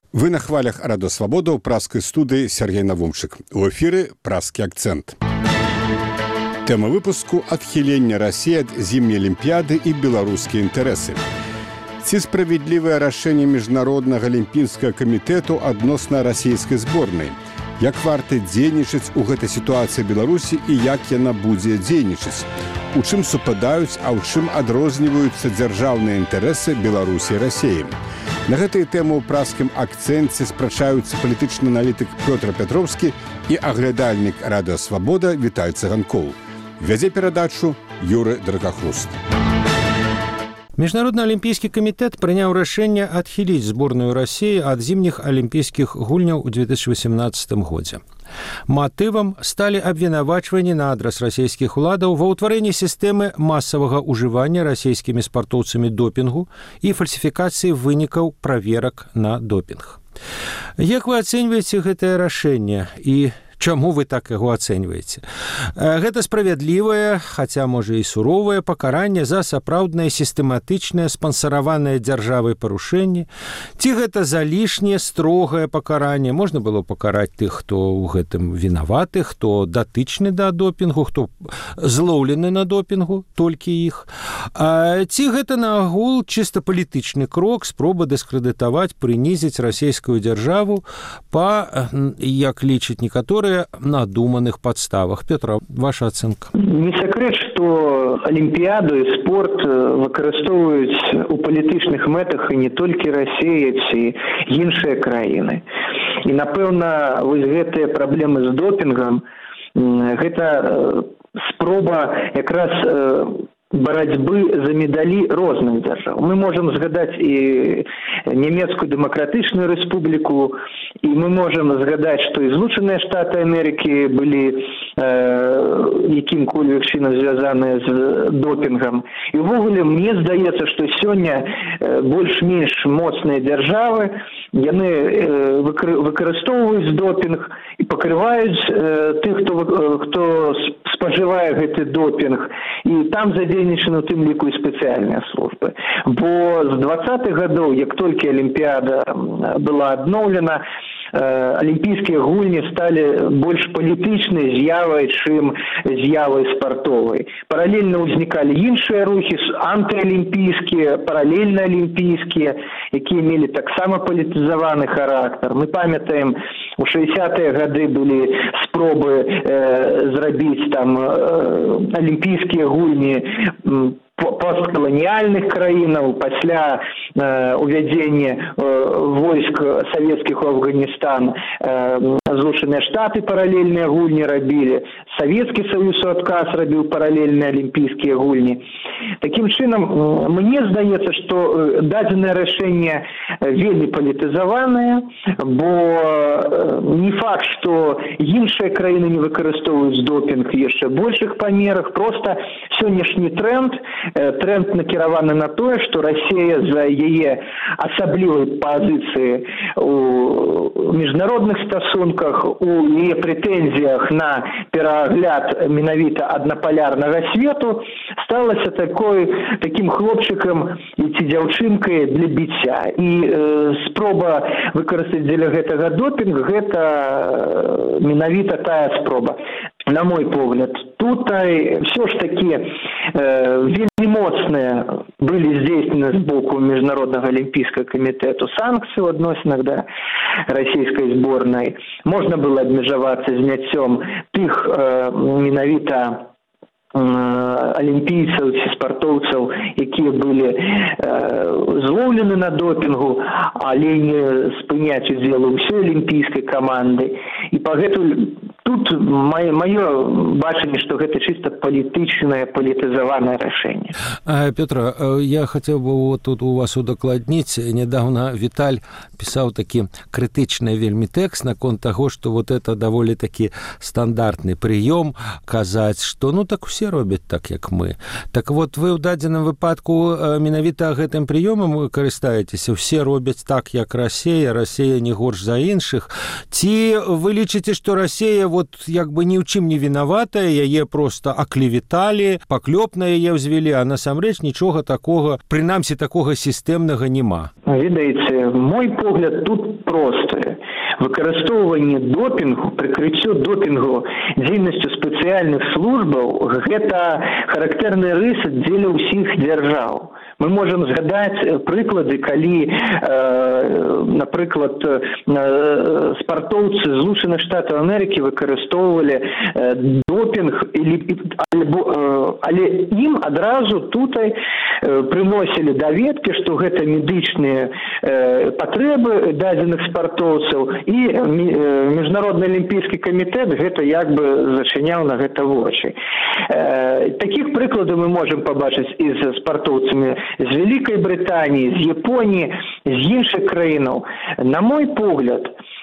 Вы на хвалях Радио Свобода ў праскай студыі Сергей Навумчык. У эфіры «Праскі акцэнт». Тэма выпуску – адхіленне Расіі ад зімняй алімпіяды і беларускія інтарэсы. Ці справядлівае рашэнне Міжнароднага алімпійскага камітэту адносна расійскай зборнай? Як варта дзейнічаць у гэтай сітуацыі Беларусі і як яна будзе дзейнічаць? У чым супадаюць, а ў чым адрозніваюцца дзяржаўныя інтарэсы Беларусі і Расіі? На гэтай тэмы ў праскім акцэнце спрачаюцца палітычны аналітык Пётр Пятроўскі і аглядальнік Радыё Свабода Віталь Цыганкоў. Вядзе перадачу Юры Драгахруст. Міжнародны алімпійскі камітэт прыняў рашэнне адхіліць зборную Расіі ад зімніх алімпійскіх гульняў у 2018 годзе. Матывам сталі абвінавачванні на адрас расійскіх уладаў ва ўтварэнні сістэмы масавага ўжывання расійскімі спартоўцамі допінгу і фальсіфікацыі вынікаў праверак на допінг. Як вы ацэньваеце гэтае рашэнне і чаму вы так яго ацэньваеце? Гэта справядлівае, хаця, можа, і суровае пакаранне за сапраўднае сістэматычнае спансараванае дзяржавай парушэнне? Ці гэта залішняе строгае пакаранне? Можна было пакараць тых, хто ў гэтым вінаваты, хто датычны да допінгу, хто злоўлены на допінгу, толькі іх. Ці гэта наагул чыста палітычны крок, спроба дыскрэдытаваць, прынізіць расійскую дзяржаву па, як лічаць некаторыя, надуманых подставах. Петр, ваша ацэнка? Не секрет, што алімпіяду і спорт выкарыстоўваюць у палітычных мэтах і не толькі Расія, ці іншыя краіны. І, напэўна, вось гэтыя праблемы з допінгам, гэта спроба якраз барацьбы за медалі розных дзяржаў. Мы можам згадаць і Нямецкую дэмакратычную рэспубліку, і мы можам згадаць, што і Злучаныя Штаты Амерыкі былі якім-кольвек чынам звязаныя з допінгам. І ўвогуле, мне здаецца, што сёння больш-менш моцныя дзяржавы, яны выкарыстоўваюць допінг і пакрываюць тых, хто спажывае гэты допінг, і там задзейнічаны у тым ліку і спецыяльныя службы. Бо з 20-х гадоў, як толькі алімпіяда была адноўлена, алімпійскія гульні сталі больш палітычнай з'явай, чым з'явай спартовай. Паралельна ўзнікалі іншыя рухі, антыалімпійскія, паралельна алімпійскія, якія мелі таксама палітызаваны характар. Мы памятаем, у 60-е гады былі спробы зрабіць там алімпійскія гульні посткаланіяльных краінаў пасля увядзення войск савецкіх у Афганістан. Злучаныя Штаты паралельныя гульні рабілі, Савецкі Саюз у адказ рабіў паралельныя алімпійскія гульні. Такім чынам, мне здаецца, што дадзенае рашэнне вельмі палітызаванае, бо не факт, што іншыя краіны не выкарыстоўваюць допінг в яшчэ большых памерах, проста сённяшні тренд накіраваны на тое, што Расія за яе асаблівай пазіцыі у міжнародных стасунках, у яе прэтэнзіях на перагляд менавіта аднапалярнага свету сталася такім хлопчыкам ці дзяўчынкай для біцця. І спроба выкарыстаць дзеля гэтага допінг, гэта менавіта тая спроба. На мой погляд, тут все ж таки вельмі моцныя былі здзейснены з боку Міжнароднага алімпійскага камітэту санкцыі ў адносінах да расійскай зборнай. Можна было абмежавацца зняццём тых менавіта алімпійцаў ці спартоўцаў, якія былі злоўлены на допінгу, але не спыняць удзел ўсёй алімпійскай каманды. І пагэтуль тут маё бачанне, што гэта чыста палітычнае, палітызаванае рашэнне. Петр, я хацеў бы тут у вас удакладніць. Нядаўна Віталь пісаў такі крытычны вельмі тэкст наконт таго, што вот это даволі такі стандартны прыём казаць, што ну так усе робяць так, як мы. Так вот, вы ў дадзеным выпадку менавіта гэтым прыёмам вы карыстаецеся. Усе робяць так, як Расія, Расія не горш за іншых. Ці вы лічыце, што Расія вот як бы ні ў чым не вінаватая, яе просто аклевіталі, паклёп на яе ўзвялі, а насамрэч нічога такога, прынамсі такога сістэмнага няма. Ведаеце, мой погляд тут просты. Выкарыстоўванне допінгу, прыкрыццё допінгу дзейнасцю спецыяльных службаў – гэта характэрны рыс дзеля ўсіх дзяржаў. Мы можам згадаць прыклады, калі, напрыклад, спартоўцы Злучаных Штатаў Амерыкі выкарыстоўвалі допінг, але ім адразу тутай прыносілі даведкі, што гэта медычныя патрэбы дадзеных спартоўцаў, і Міжнародны алімпійскі камітэт гэта як бы зачыняў на гэта вочы. Такіх прыкладаў мы можам пабачыць і з спартоўцамі з Вялікай Брытаніі, з Японіі, з іншых краінаў. На мой погляд,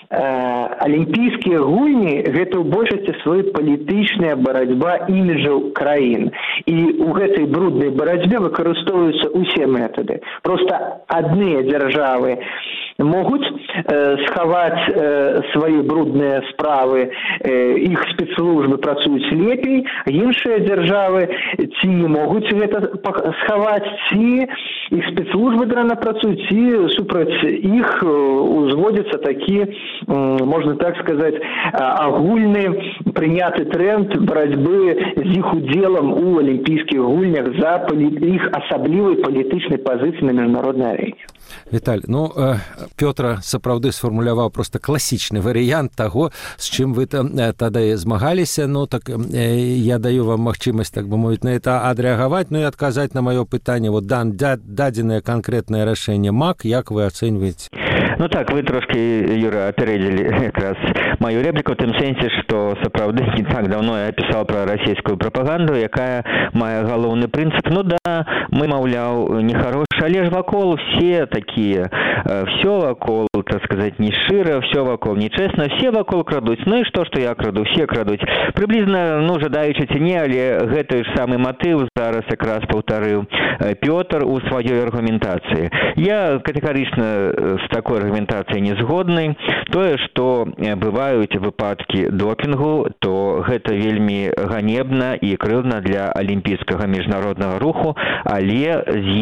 алімпійскія гульні гэта ў большасці сваёй палітычная барацьба іміджаў краін. І ў гэтай бруднай барацьбе выкарыстоўваюцца ўсе метады. Проста адныя дзяржавы могуць схаваць свае брудныя справы, іх спецслужбы працуюць лепей, іншыя дзяржавы ці могуць гэта схаваць, ці іх спецслужбы дрэнна працуюць, ці супраць іх узводзіцца такі, можна так сказаць, агульны прыняты тренд барацьбы з іх удзелам у алімпійскіх гульнях за іх асаблівай палітычнай пазіцыі на міжнароднай арэне. Віталь, Пётр сапраўды сфармуляваў просто класічны варыянт таго, з чым вы тады змагаліся. Так я даю вам магчымасць, так бы мовіць, на это адрэагаваць, і адказаць на маё пытанне. Вот дадзенае канкрэтнае рашэнне МАК, як вы ацэньваеце? Так, вы трошки, Юра, апярэдзілі якраз мою репліку в тым сэнсе, што сапраўды не так давно я пісаў пра расійскую прапаганду, якая мае галоўны прынцып. Мы, маўляў, нехарошы, але ж вакол все такія, все вакол, так сказать, не шчыра, все вакол нечэсна, все вакол крадуць. І што я краду, все крадуць. Прыблізна, жадаючы ці не, але гэты ж самы матыў зараз якраз паўтарыў Пётр у сваёй аргументацыі. Я катэгарычна з такой аргументацыяй не згодны. Тое, што бываюць выпадкі допінгу, то гэта вельмі ганебна і крыўдна для алімпійскага міжнароднага руху, але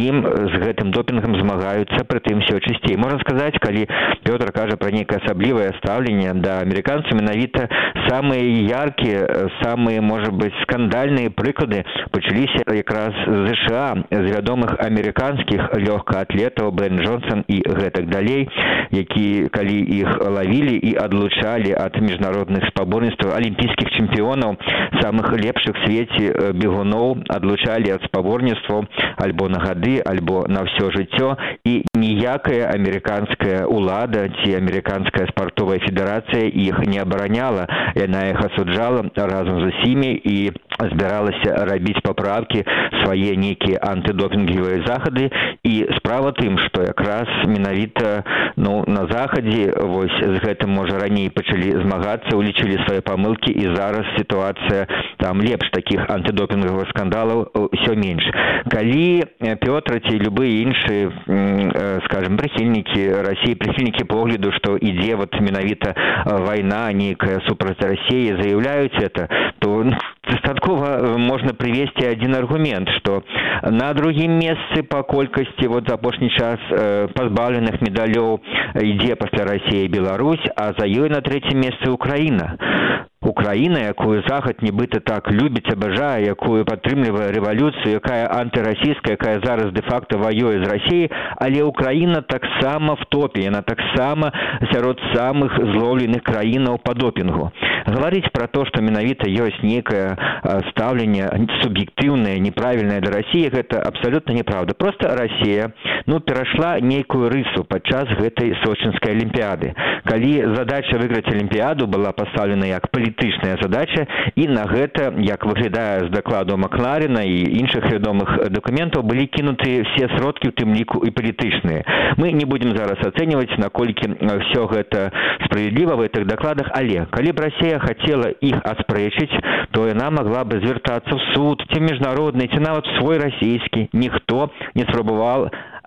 з гэтым допінгам змагаюцца прытым все часцей. Можна сказаць, калі Пётр кажа пра нейкае асаблівае стаўленне да амерыканцаў, менавіта самыя яркія, самыя, можа быць, скандальныя прыклады пачаліся якраз з США, з вядомых амерыканскіх лёгкаатлетаў Бен Джонсон і гэтак далей, які, калі іх лавілі і адлучалі ад міжнародных спаборніцтваў, алімпійскіх чэмпіёнаў, самых лепшых в свеце бегуноў адлучалі ад спаборніцтваў альбо на гады, альбо на ўсё жыццё, і ніякая амерыканская ўлада ці амерыканская спартовая федэрацыя іх не абараняла. Яна іх асуджала разам з усімі і збіралася рабіць паправкі, свае нейкія антыдопінгавыя захады. І справа тым, што якраз менавіта на захадзе вось з гэтым, можа, раней пачалі змагацца, улічылі свае памылкі, і зараз сітуацыя там лепш, такіх антыдопінгавых скандалаў ўсё менш. Калі Пётр ці любыя іншыя, скажем, прыхільнікі Расіі, прыхільнікі погляду, што ідзе менавіта вайна нейкая супраць Расіі, заяўляюць это, то дастаткова можна прывесці адзін аргумент, што на другім месцы па колькасці за апошні час пазбаўленых медалёў ідзе пасля Расіі Беларусь, а за ёй на трэцім месцы Украіна. Украіна, якую Захад нібыта так любіць, абажае, якую падтрымлівае рэвалюцыю, якая антырасійская, якая зараз дэ-факта ваюе з Расіяй, але Украіна таксама в топе, яна таксама сярод самых злоўленых краінаў па допінгу. Гаварыць пра то, што менавіта ёсць нейкае стаўленне суб'ектыўнае, неправільнае для Расіі, гэта абсалютна неправда. Проста Расія, перайшла нейкую рысу падчас гэтай сочынскай алімпіяды. Калі задача выйграць алімпіяду была пастаўлена як палітычная задача, і на гэта, як выглядае з дакладу Макларена і іншых вядомых дакументаў, былі кінуты все сродкі, у тым ліку і палітычныя. Мы не будзем зараз ацэньваць, наколькі ўсё гэта справядліва в гэтых дакладах, але калі б Расія хацела іх аспрэчыць, то яна магла бы звяртацца ў суд, ці міжнародны, ці нават свой расійскі. Ніхто не спрабаваў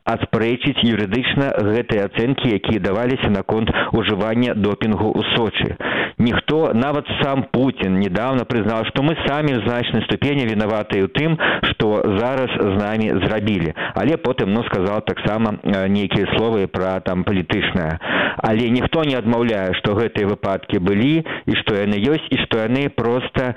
аспрэчыць юрыдычна гэтыя ацэнкі, якія даваліся наконт ужывання допінгу ў Сочы. Ніхто, нават сам Путін, недавно признал, что мы сами в значной ступені виноваты ў тым, что зараз з намі зрабілі. Але потым, сказал таксама нейкія словы про там палітычнае. Але ніхто не адмаўляе, што гэтыя выпадкі былі, і што яны ёсць, і што яны просто,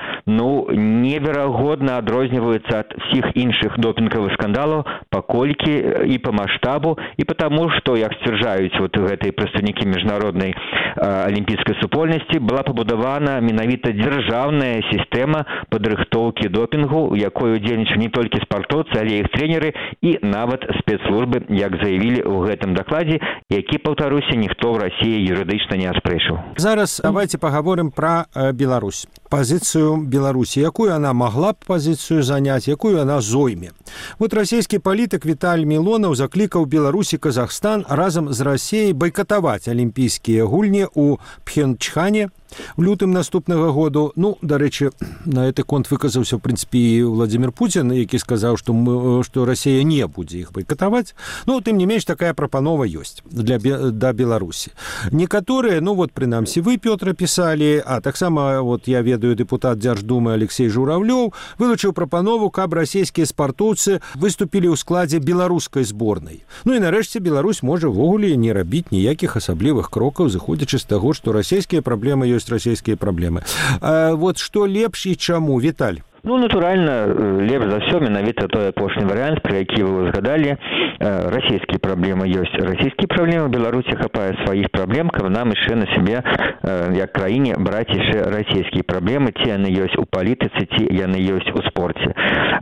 неверагодна адрозніваюцца ад всіх іншых допінгавых скандалаў, паколькі і по маштабу, і потому, што, як сцвярджаюць гэтыя прадстаўнікі міжнароднай алімпійскай супольнасці, была пабудавана менавіта дзяржаўная сістэма падрыхтоўкі допінгу, у якой удзельнічалі не толькі спартоўцы, але іх трэнеры і нават спецслужбы, як заявілі ў гэтым дакладзе, які, паўтаруся, ніхто в России юридично не оспрэчыў. Зараз давайте поговорим про Беларусь. Позицию Беларуси. Якую она могла позицию занять, якую она зойме. Российский политик Виталий Милонов закликал Беларусь и Казахстан разом с Россией бойкотовать Олимпийские гульни у Пхенчхане в лютым наступного году. Дарэчы, на этот конт выказаўся, в принципе, и Владимир Путин, які сказал, что Россия не будет их бойкотовать. Тем не менш, такая прапанова есть для Беларуси. Некоторые, принамсі, вы, Петр, писали, а так само, я ведаю, депутат Дзярждумы Алексей Журавлёв вылучыў прапанову, каб расійскія спартоўцы выступілі ў складзе беларускай зборнай. І нарэшце Беларусь можа ввогуле не рабіць ніякіх асаблівых крокаў, зыходзячы з таго, што расійскія праблемы ёсць расійскія праблемы. Што лепш і чаму, Віталь? Натуральна, лепш за ўсё менавіта той апошні варыянт, про які вы узгадалі. Расійскія праблемы ёсць расійскія праблемы, Беларусі хапае сваіх праблем, каб нам яшчэ на сябе, як краіне, браць яшчэ расійскія праблемы, ці яны ёсць у палітыцы, ці яны ёсць у спорце.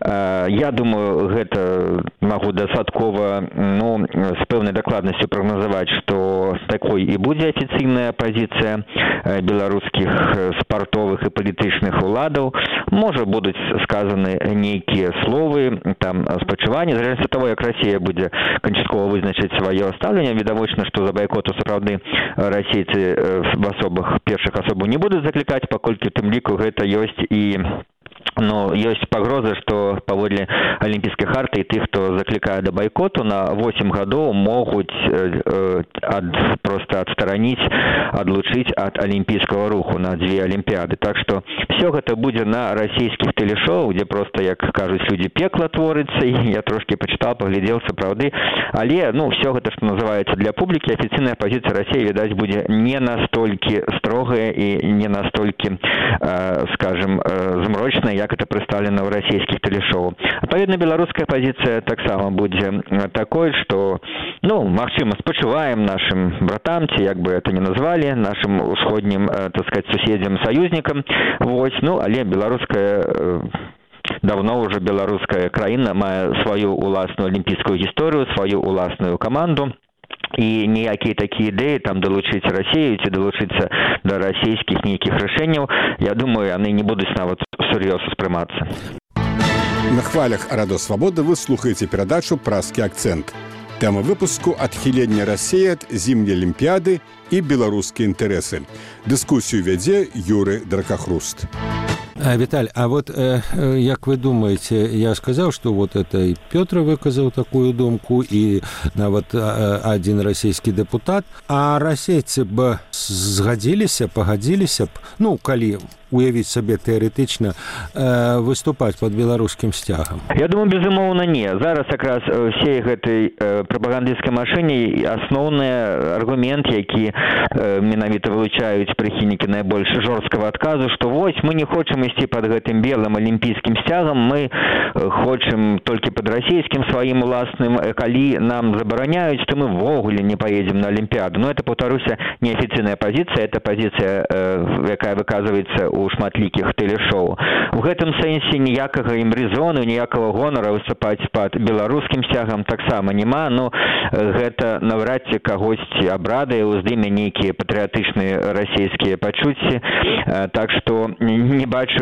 Я думаю, гэта магу дастаткова, з пэўнай дакладнасцю прагназаваць, што такой і будзе афіцыйная пазіцыя беларускіх спартовых і палітычных уладаў. Можа, будуць сказаны нейкія словы, там, спачуванні, в залежнасці ад таго, як Расія будзе канчаткова вызначыць сваё стаўленне. Відавочна, што за байкоту сапраўды расейцы в асобах, першых асобаў не будуць заклікаць, паколькі тым ліку гэта ёсць і ёсць пагроза, што паводле алімпійскай харты тых, хто заклікае да байкоту, на 8 гадоў могуць просто адстараніць, адлучыць ад алімпійскага руху на 2 алімпіяды. Так што все гэта будзе на расійскіх тэлешоу, дзе просто, як кажуць людзі, пекла творыцца, і я трошки пачытаў, паглядзеў, сапраўды. Але, все гэта, што называецца для публікі, афіцыйная пазіцыя Расіі, відаць, будзе не настолькі строгая і не настолькі, скажем, змрочная, як это прадстаўлена ў расійскіх тэлешоу. Адпаведна, беларуская пазіцыя таксама будзе такой, што, магчыма, спачуваем нашим братам, ці як бы это не назвалі, нашим усходнім, так сказать, суседзям, саюзнікам. Але беларуская, давно уже беларуская краіна мае сваю уласную алімпійскую гісторыю, сваю уласную каманду. І ніякія такія ідэі там далучыць Расію ці далучыцца да расійскіх нейкіх рашэнняў, я думаю, яны не будуць нават сур'ёз успрымацца. На хвалях Радио Свобода вы слухаеце перадачу «Празкі акцент». Тема выпуску «Адхіленне Расіі ад зімняй алімпіяды і беларускія інтарэсы». Дыскусію вядзе Юры Дракахруст. Виталь, як вы думаете, я сказал, что это и Петр выказал такую думку, и нават один российский депутат, а расейцы б згадзіліся, пагадзіліся б, калі уявіць сабе тэарэтычна выступаць под беларускім сцягам? Я думаю, безумоўна, не. Зараз якраз всей гэтай прапагандысцкай машыне асноўны аргумент, які менавіта вылучаюць прыхільнікі найбольш жорсткага адказу, што мы не хочам ісці под гэтым белым алімпійскім сцягам, мы хочам толькі под расійскім сваім уласным, калі нам забараняюць, то мы ввогуле не поедем на алімпіаду. Это, повторюся, неофіцыйная пазіцыя, это пазіцыя, якая выказваецца у шматлікіх тэлешоу. У гэтым сэнсе ніякага ім рэзону, ніякага гонара выступаць пад беларускім сцягам таксама няма. Гэта наўрад ці кагосьці абрадае, уздыме нейкія патрыятычныя расійскія пачуцці. Так што не бачу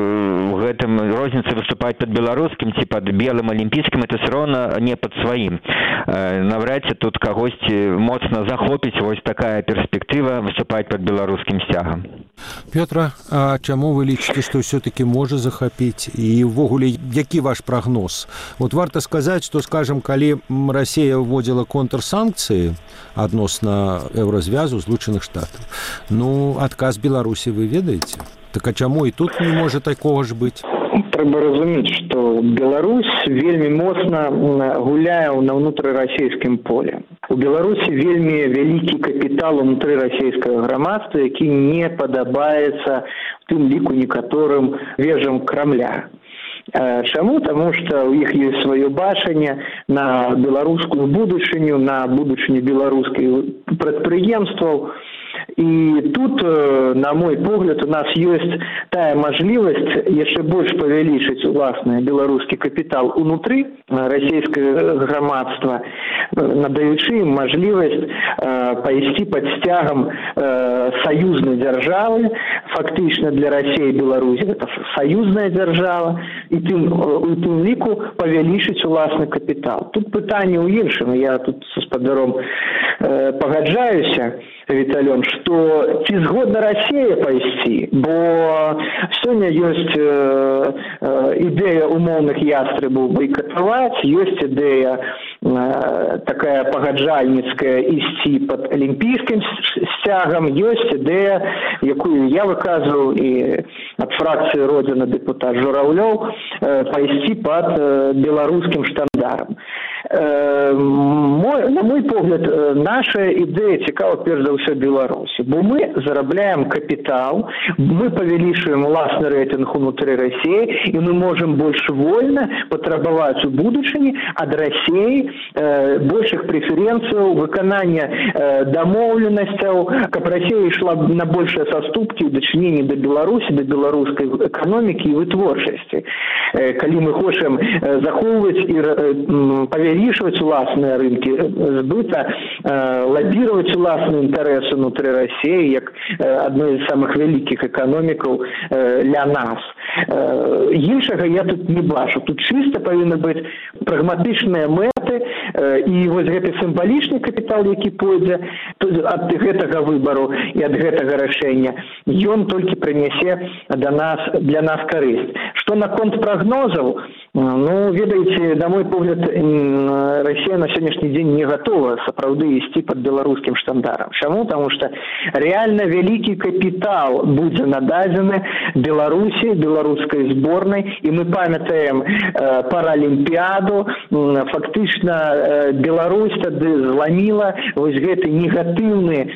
в гэтым розніцы выступаць пад беларускім ці пад белым алімпійскім, это все роўна не пад сваім. Наўрад ці тут кагосьці моцна захопіць такая перспектыва выступаць пад беларускім сцягам. Пётра, А чаму вы лічыце, што ўсё-таки можа захапіць? І ўвогуле, які ваш прагноз? Вот варта сказаць, што, скажем, калі Расія вводзіла контрсанкцыі адносна еўразвязу Злучаных Штатаў, ну, адказ Беларусі вы ведаеце? Так а чаму і тут не можа такога ж быць? Трэба разумець, што Беларусь вельмі моцна гуляе на ўнутрырасійскім поле. У Беларусі вельмі вялікі капітал унутры расійскага грамадства, які не падабаецца в тым ліку некаторым вежам Крамля. Чаму? Таму што ў іх ёсць сваё бачанне на беларускую будучыню, на будучыню беларускіх прадпрыемстваў. І тут, на мой погляд, у нас ёсць тая мажлівасць яшчэ больш павялічыць уласны беларускі капітал унутры расійскага грамадства, надаючы ім мажлівасць пайсці пад сцягам саюзнай дзяржавы. Фактычна для Расіі Беларусь гэта саюзная дзяржава, і у тым ліку павялічыць уласны капітал. Тут пытанне ў іншым. Я тут са спадаром пагаджаюся, Віталён, што ці згодна Расія пайсці, бо сёння ёсць ідэя умоўных ястрыбаў байкатаваць, ёсць ідэя такая пагаджальніцкая ісці пад алімпійскім сцягам, ёсць ідэя, якую я выказваў і ад фракцыі Родзіна дэпутат Жураўлёў, пайсці пад беларускім штандарам. На мой погляд, наша ідэя цікава перш за ўсё Беларусі, бо мы зарабляем капітал, мы павялічваем уласны рэйтынг унутры Расіі, і мы можам больш вольна патрабаваць у будучыні ад Расіі большых прэферэнцыяў, выканання дамоўленасцяў, каб Расія ішла на большыя саступкі ў дачыненні да Беларусі, да беларускай эканомікі і вытворчасці. Калі мы хочам захоўваць і павялічваць уласныя рынкі збыта, лабіраваць уласныя інтарэсы унутры Расіі як адной з самых вялікіх эканомікаў для нас. Іншага я тут не бачу. Тут чыста павінны быць прагматычныя мэты, і вось гэты сімвалічны капітал, які пойдзе ад гэтага выбару і ад гэтага рашэння, ён толькі прынясе для нас карысць. Што наконт прагнозаў? Ну, ведаеце, на мой погляд, Расія на сённяшні дзень не гатова сапраўды ісці пад беларускім штандарам. Чаму? Таму што рэальна вялікі капітал будзе нададзены Беларусі, беларускай зборнай, і мы памятаем паралімпіяду. Фактычна Беларусь тады зламіла вось гэты негатыўны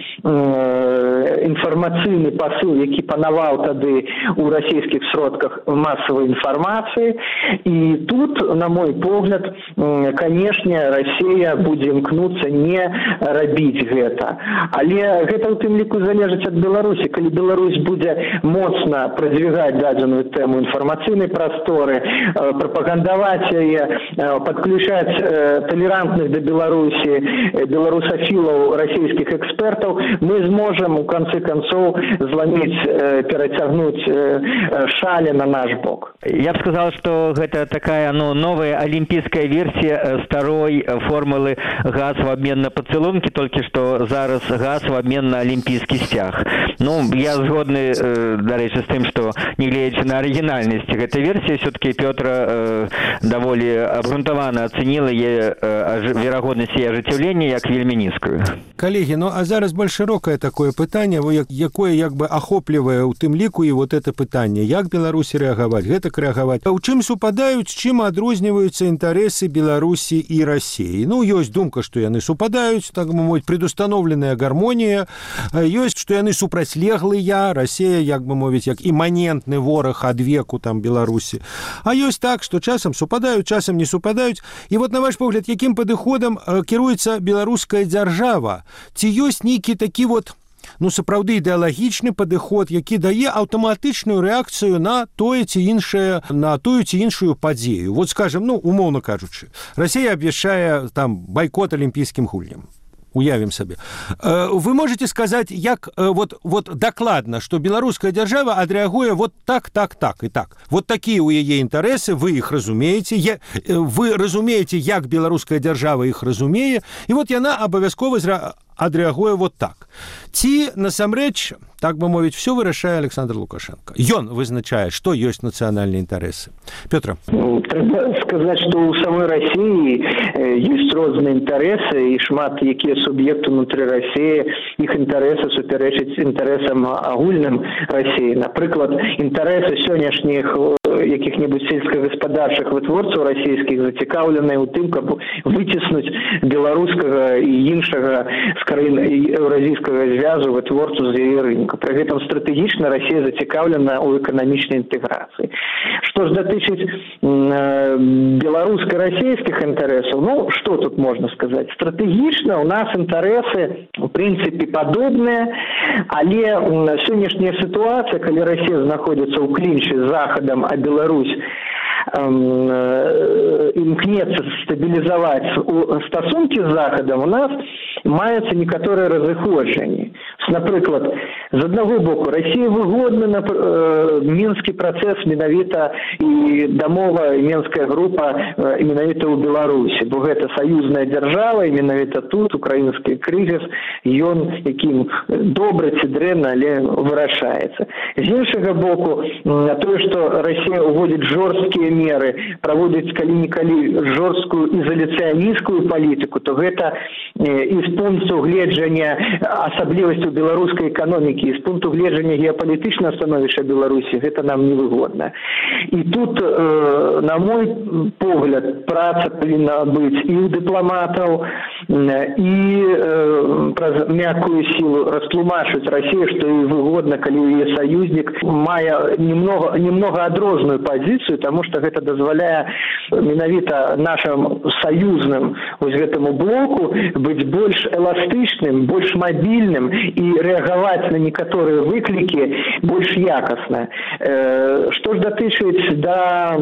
інфармацыйны пасыл, які панаваў тады у расійскіх сродках масавай інфармацыі. І тут, на мой погляд, канешне, Расія будзе імкнуцца не рабіць гэта. Але гэта ў тым ліку залежыць ад Беларусі. Калі Беларусь будзе моцна прадвігаць дадзеную тэму інфармацыйнай прасторы, прапагандаваць яе, падключаць толерантных да Беларусі беларусафілаў, расійскіх экспертаў, мы зможам у канцы канцоў зламіць, перацягнуць шалі на наш бок. Я б сказал, что гэта такая новая олимпийская версия старой формулы газ в обмен на поцелунки, только что зараз газ в обмен на олимпийский стяг. Ну, я згодны, дарэчы, з тым, што нягледзячы на арыгінальнасць гэтай версіі, все-таки Пётра даволі абгрунтавана ацэніла верагоднасць яе ажыццяўлення як вельмі нізкую. Калегі, ну а зараз больш шырокае такое пытанне, якое як бы ахоплівае ў тым ліку і вот это пытанне, як Беларусі рэагаваць, гэтак рэагаваць. У чым супадаюць, чым адрозніваюцца інтарэсы Беларусі і Расіі? Ну, ёсць думка, што яны супадаюць, так бы мовіць, предустановленая гармонія, ёсць, што яны супрацьлеглыя, Расія, як бы мовіць, як іманентны вораг адвеку там Беларусі. А ёсць так, што часам супадаюць, часам не супадаюць. І вот на ваш погляд, якім падыходам кіруецца беларуская дзяржава? Ці ёсць нейкі такі вот, ну, сапраўды ідэалагічны падыход, які дае аўтаматычную рэакцыю на тое ці іншае, на тую ці іншую падзею? Вот, скажем, ну, умоўна кажучы, Расія абвяшчае там байкот алімпійскім гульням. Уявім сабе. Вы можете сказаць, як вот дакладна, што беларуская дзяржава адрэагуе вот так і так. Вот такія ў яе інтарэсы, вы іх разумееце, вы разумееце, як беларуская дзяржава іх разумее, і вот яна абавязкова адрэагуе вот так. Ці, насамрэч, так бы мовіць, все вырашае Александр Лукашенко. Ён вызначае, што ёсць нацыянальныя інтарэсы. Пётр. Трэба сказаць, што ў самой Расіі ёсць розныя інтарэсы, і шмат якія суб'екты ўнутры Расіі, іх інтарэсы супярэчаць інтарэсам агульным Расіі. Напрыклад, інтарэсы сённяшніх якіх-небудзь сельскагаспадарчых вытворцаў расійскіх зацікаўленыя ў тым, каб выціснуць беларускага і іншага з краін еўразійскага звязу вытворцу з яе рынка. Пры гэтым стратэгічна Расія зацікаўлена ў эканамічнай інтэграцыі. Што ж датычыць беларуска-расійскіх інтарэсаў, ну, што тут можна сказаць? Стратэгічна ў нас інтарэсы, у прынцыпе, падобныя, але сённяшняя сітуацыя, калі Расія знаходзіцца ў клінчы з Захадам, а Беларусь імкнецца стабілізаваць стасункі з Захадам, у нас маюцца некаторыя разыходжанні. Напрыклад, з аднаго боку, Расія выгодна мінскі працэс менавіта і дамова, і мінская група менавіта ў Беларусі, бо гэта саюзная дзяржава, і менавіта тут украінскі крызіс, ён якім добра ці дрэнна, але вырашаецца. З іншага боку, тое, што Расія ўводзіць жорсткія меры, праводзіць калі-нікалі жорсткую ізаляцыянісцкую палітыку, то гэта і з пункту гледжання асаблівасцяў беларускай эканомікі, і з пункту гледжання геапалітычнага становішча Беларусі, гэта нам невыгодна. І тут, на мой погляд, праца павінна быць і ў дыпламатаў, і праз мяккую сілу растлумачыць Расію, што і выгодна, калі яе саюзнік мае немного адрозную пазіцыю, таму што гэта дазваляе менавіта нашым саюзным вось гэтаму блоку быць больш эластычным, больш мабільным і рэагаваць на некаторыя выклікі больш якасна. Што ж датычыць да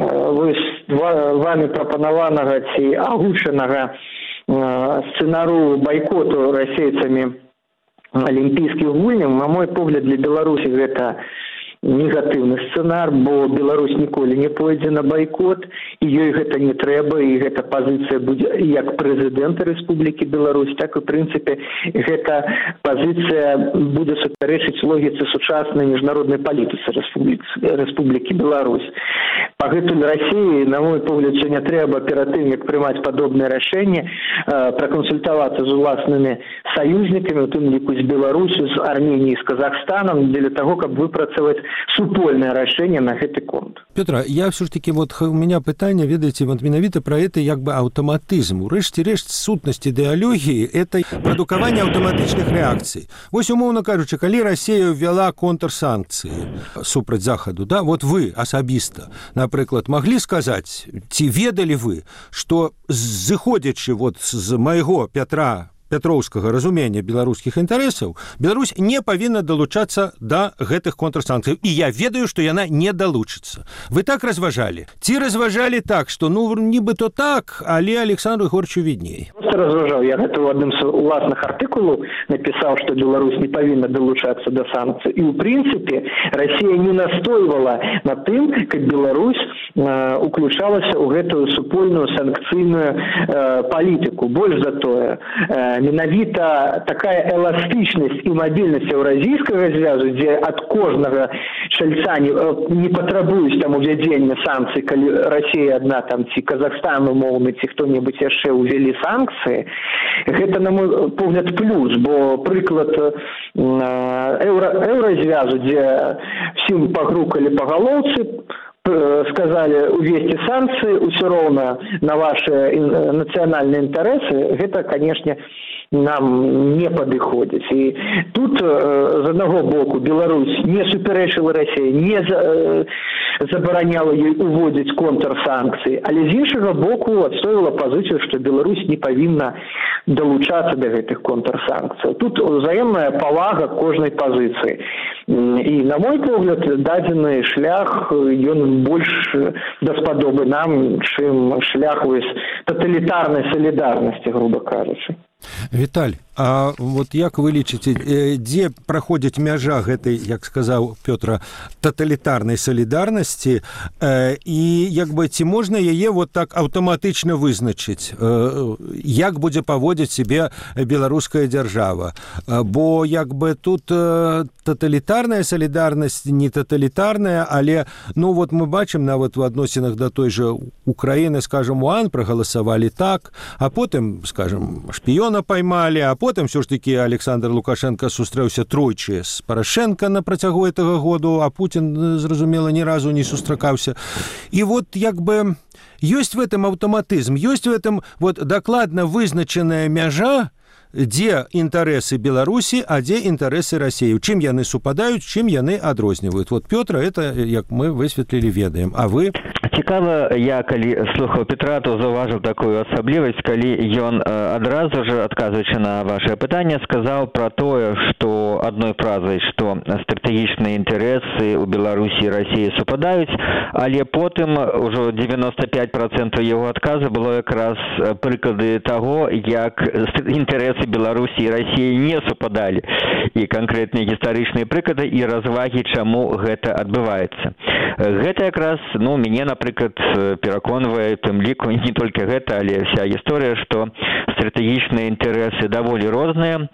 вамі прапанаванага ці агучанага сцэнару байкоту расейцамі алімпійскіх гульняў, на мой погляд, для Беларусі гэта негатыўны сцэнар, бо Беларусь ніколі не пойдзе на байкот, і ёй гэта не трэба, і гэта пазіцыя будзе як прэзідэнта Рэспублікі Беларусь, так і, ў прынцыпе, гэта пазіцыя будзе супярэчыць логіцы сучаснай міжнароднай палітыцы Рэспублікі Беларусь. Пагэтуль Расіі, на мой погляд, сёння трэба перад тым, як прымаць падобныя рашэнні, пракансультавацца з уласнымі саюзнікамі, у тым ліку з Беларусю, з Арменіяй, з Казахстанам, для таго, каб выпрацаваць супольнае рашэнне на гэты конт. Пётр, я все ж таки, вот у меня пытанне, ведаеце, вот менавіта про это як бы аўтаматызм. У рэшце-рэшт сутнасць ідэалогіі это прадукаванне аўтаматычных рэакцый. Вось, умоўна кажучы, калі Расія ввяла контрсанкцыі супраць Захаду, да, вот вы асабіста, напрыклад, маглі сказаць, ці ведалі вы, што зыходзячы вот з майго пятроўскага разумення беларускіх інтарэсаў, Беларусь не павінна далучацца да гэтых контрсанкцый. І я ведаю, што яна не далучыцца. Вы так разважалі? Ці разважалі так, што ну нібыто так, але Александру Егоровичу відней? Просто разважаў. Я гэта ў адным з уласных артыкулаў напісаў, што Беларусь не павінна далучацца да санкцый. І ў прынцыпе Расія не настойвала на тым, каб Беларусь уключалася ў гэтую супольную санкцыйную палітыку. Больш за тое, менавіта такая эластычнасць і мабільнасць еўразійскага звязу, дзе ад кожнага шальца не патрабуюць там увядзення санкцый, калі Расія адна там ці Казахстан умоўны, ці хто-небудзь яшчэ ўвялі санкцыі, гэта, на мой погляд, плюс, бо прыклад еўразвязу, дзе всім пагрукалі па галоўцы, сказали увести санкции, усё роўна на ваши национальные интересы, гэта, конечно, нам не падыходзіць. І тут з аднаго боку Беларусь не супярэчыла Расіі, не забараняла ёй уводзіць контрсанкцыі, але з іншага боку адстойвала пазіцыю, што Беларусь не павінна далучацца да гэтых контрсанкцый. Тут узаемная павага кожнай пазіцыі. І, на мой погляд, дадзены шлях, ён больш даспадобы нам, чым шлях таталітарнай салідарнасці, грубо кажучы. Віталь, А вот як вы лічыце, дзе праходзіць мяжа гэтай, як сказаў Пётра, таталітарнай салідарнасці, і як бы ці можна яе вот так аўтаматычна вызначыць, як будзе паводзіць себе беларуская дзяржава? Бо як бы тут таталітарная салідарнасць не таталітарная, але ну вот мы бачым нават в адносінах да той жа Украіны, скажем, УАН прагаласавалі так, а потым, скажем, шпіёна поймалі, а потым все ж таки Александр Лукашенко сустрэўся тройчы з Парашенко на працягу гэтага году, а Путин, зразумела, ні разу не сустракаўся. І вот як бы ёсць в этом аўтаматызм, ёсць в этом вот дакладна вызначаная мяжа, дзе інтарэсы Беларусі, а дзе інтарэсы Расіі, чым яны супадаюць, чым яны адрозніваюць. Вот Пётра, это, як мы высветлілі, ведаем. А вы? Цікава, я калі слухаў Петра, то заўважыў такую асаблівасць, калі ён адразу ж, адказваючы на ваше пытанне, сказаў пра тое, што адной фразай, што стратэгічныя інтарэсы ў Беларусі і Расіі супадаюць, але потым ужо 95% яго адказа было якраз прыклады таго, як інтарэсы Беларусі і Расіі не супадалі, і канкрэтныя гістарычныя прыклады і развагі, чаму гэта адбываецца. Гэта якраз, ну, мяне, напрыклад, пераконвае тым ліку, не толькі гэта, але вся гісторыя, што стратэгічныя інтарэсы даволі розныя.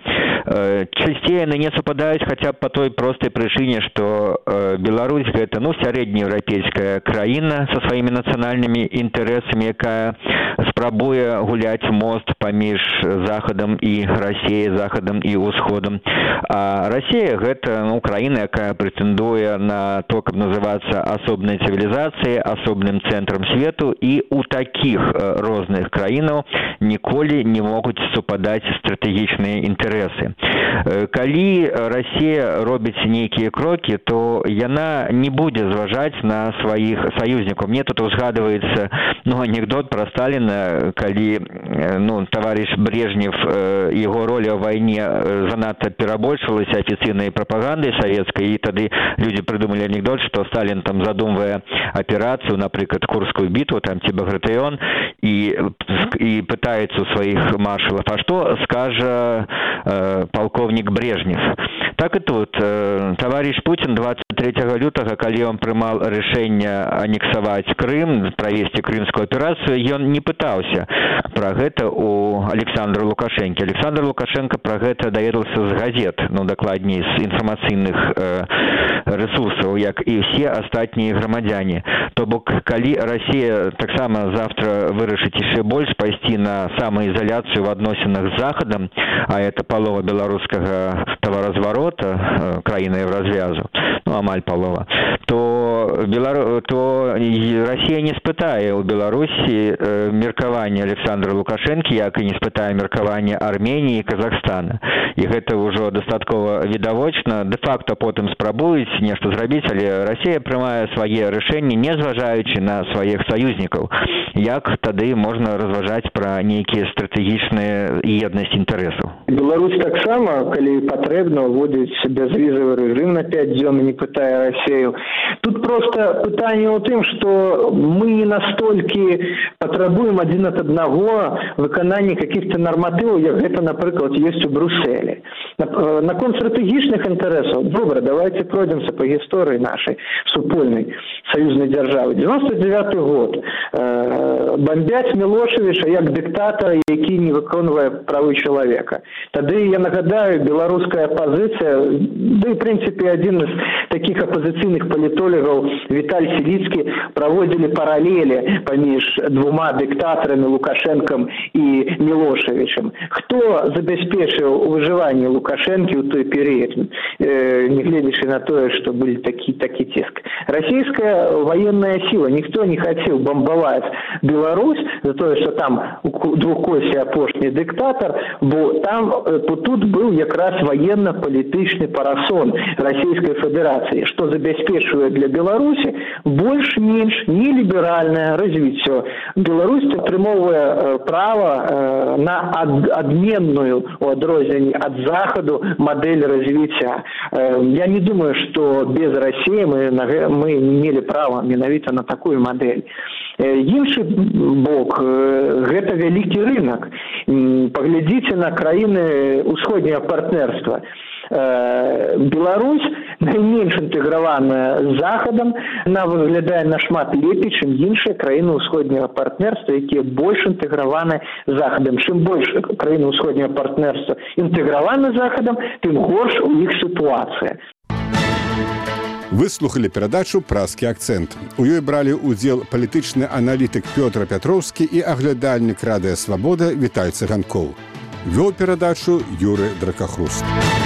Часцей яны не супадаюць хаця б па той простай прычыне, што Беларусь гэта, ну, сярэднееўрапейская краіна са сваімі нацыянальнымі інтарэсамі, якая спрабуе гуляць мост паміж Захадам і Расіяй, Захадам і Усходам. А Расія гэта, ну, краіна, якая прэтэндуе на то, каб называцца асобнай цывілізацыяй, асобным цэнтрам свету, і ў такіх розных краінаў ніколі не могуць супадаць стратэгічныя інтарэсы. Калі Расія робіць нейкія крокі, то яна не будзе зважаць на сваіх саюзнікаў. Мне тут узгадваецца, ну, анекдот пра Сталіна, калі, ну, таварыш Брежнев, яго роля ў вайне занадта перабольшвалася афіцыйнай прапагандай савецкай, і тады людзі прыдумалі анекдот, што Сталін там задумвае аперацыю, напрыклад, Курскую бітву, там ці Багратыён, і пытаецца у сваіх маршалаў, а што скажа полковник Брежнев. Так и тут. Товарищ Путин 23 лютага, калі он прымал рашэнне анексаваць Крым, правесці крымскую аперацыю, ён не пытаўся пра гэта у Александра Лукашенко. Александр Лукашенко пра гэта даведаўся з газет, ну, дакладней, з інфармацыйных ресурсаў, як і ўсе астатнія грамадзяне. То бок, калі Расія таксама завтра вырашыць яшчэ больш пайсці на самаізаляцыю в адносінах з Захадам, а это палова беларускага таваразварота, краіны развязу, ну, амаль палова, то Расія не спытае ў Беларусі меркаванне Александра Лукашенко, як і не спытае меркаванне Арменіі і Казахстана. І гэта ўжо дастаткова відавочна. Дэ-факта потым спрабуюць нешта зрабіць, але Расія прымае свае рашэнні, не зважаючы на сваіх саюзнікаў. Як тады можна разважаць пра нейкія стратэгічныя еднасць інтарэсаў? Беларусь таксама, калі патрэбна, уводзіць бязвізавы рэжым на 5 дзён, не пытае Расію. Тут просто пытанне ў тым, што мы не настолькі патрабуем адзін ад аднаго выканання каких-то нарматываў, як гэта, напрыклад, ёсць у Брюсселі. Наконт стратэгічных інтарэсаў, добра, давайте пройдемся по гісторыі нашай супольнай саюзнай дзяржавы. 99 год. Бомбяць Мілошевіча як дыктатара, які не выконвае правы чалавека. Тады, я нагадаю, беларуская апазіцыя, да і, в прынцыпе, адзін з такіх апазіцыйных палітолагаў Віталь Сіліцкі праводзілі паралелі паміж двума дыктатарамі Лукашенком і Мілошевічем. Хто забяспечыў выжыванне Лукашэнкі ў той перыяд, нягледзячы на тое, што былі такі ціск? Расійская военная сила. Ніхто не хацеў бомбаваць Беларусь за тое, што там у двухкосе апошні дыктатар, бо там тут быў якраз военно-палітычны парасон Расійскай Федэрацыі, што забяспечвае для Беларусі больш-менш неліберальнае развіццё. Беларусь атрымоўвае права на адменную у адрозненні ад Захаду мадэль развіцця. Я не думаю, што без Расіі мы мелі права менавіта на такую мадэль. Іншы бок, гэта вялікі рынок. Паглядзіце на краіны ўсходняга партнерства. Беларусь найменш інтэграваная з захадам, она выглядае нашмат лепей, чым іншыя краіны ўсходняга партнерства, якія больш інтэграваны з захадам. Чым больш краіны ўсходняга партнерства інтэграваны з захадам, тым горш у іх сітуацыя. Выслухалі перадачу «Празкі акцэнт». У ёй бралі ўдзел палітычны аналітык Пётр Пятроўскі і аглядальнік радыё «Свабода» Віталь Цыганкоў. Вёў перадачу Юрый Дракахруст.